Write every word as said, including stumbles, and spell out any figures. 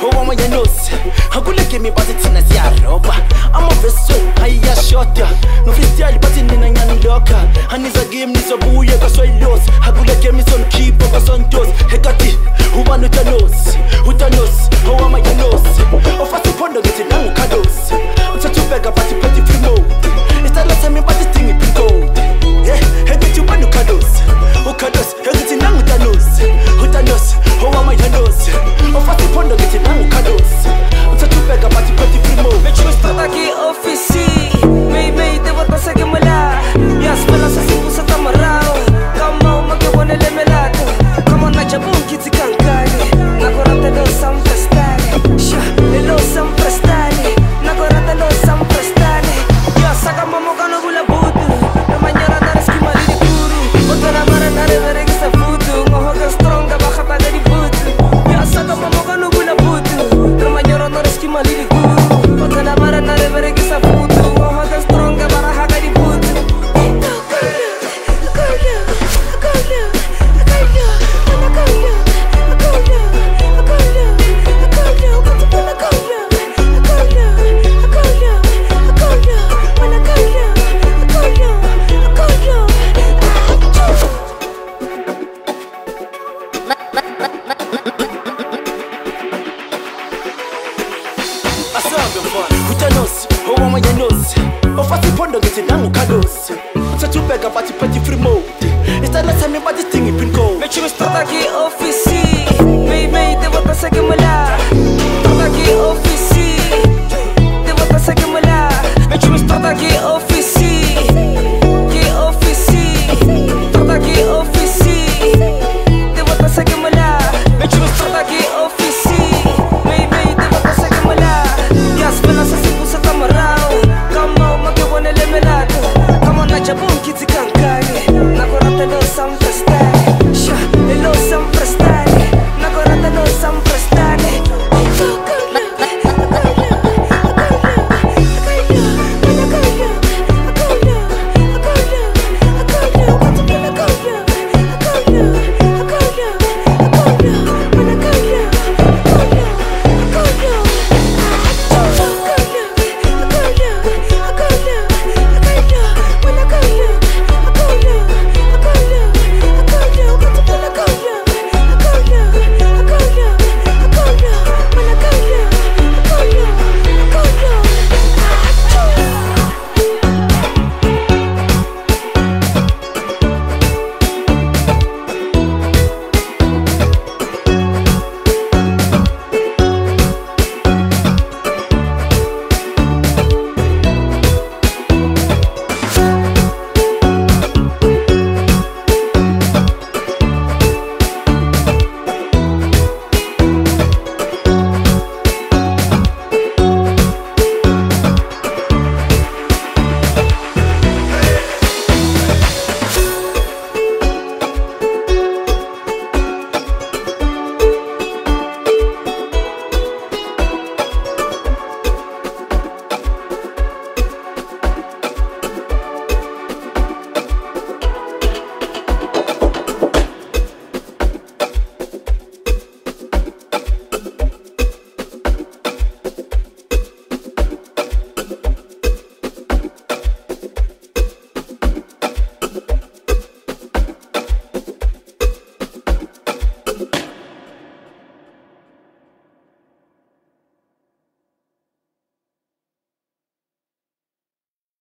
owama yanos hakuleke mi bathi thina siyaroba amavesi ayashota nofestival bathi nina nyanilokha aniza game nizobuye kwasoyilos hakuleke mi son keep kwasontos hekati ubani utanos utanos owama yanos ofasi pondo ngithi nangu kados uthathubeka bathi phethi free mode isitala sami bathi stingi pin code eh hekithi ubani kados ukados hekithi nangu utanos utanos owama yanos ofasi pondo ngithi nangu kados uthathubeka bathi phethi free mode Metro start aqui office May may te bota sa gemala Yas pela sa singu sa tamarao Kamau magyawane lemelato Kama na jabong kiti kankani Nagorata lo sam prestane Sha, lo sam prestane Nagorata lo sam prestane Yas saka mamo kano gula budu Namanyara na reski malini guru Oto na mara na reveregi sa futu Ngohoga stronga baka tada di budu Yas saka mamo kano gula budu Namanyara na reski malini guru Oto na mara na reveregi sa futu Ngohoga stronga bara haka di budu Utanos, owama yanos ofasi pondo ngithi nangu kados uthathubeka bathi phethi free mode isitala sami bathi stingi pin code Metro start aqui office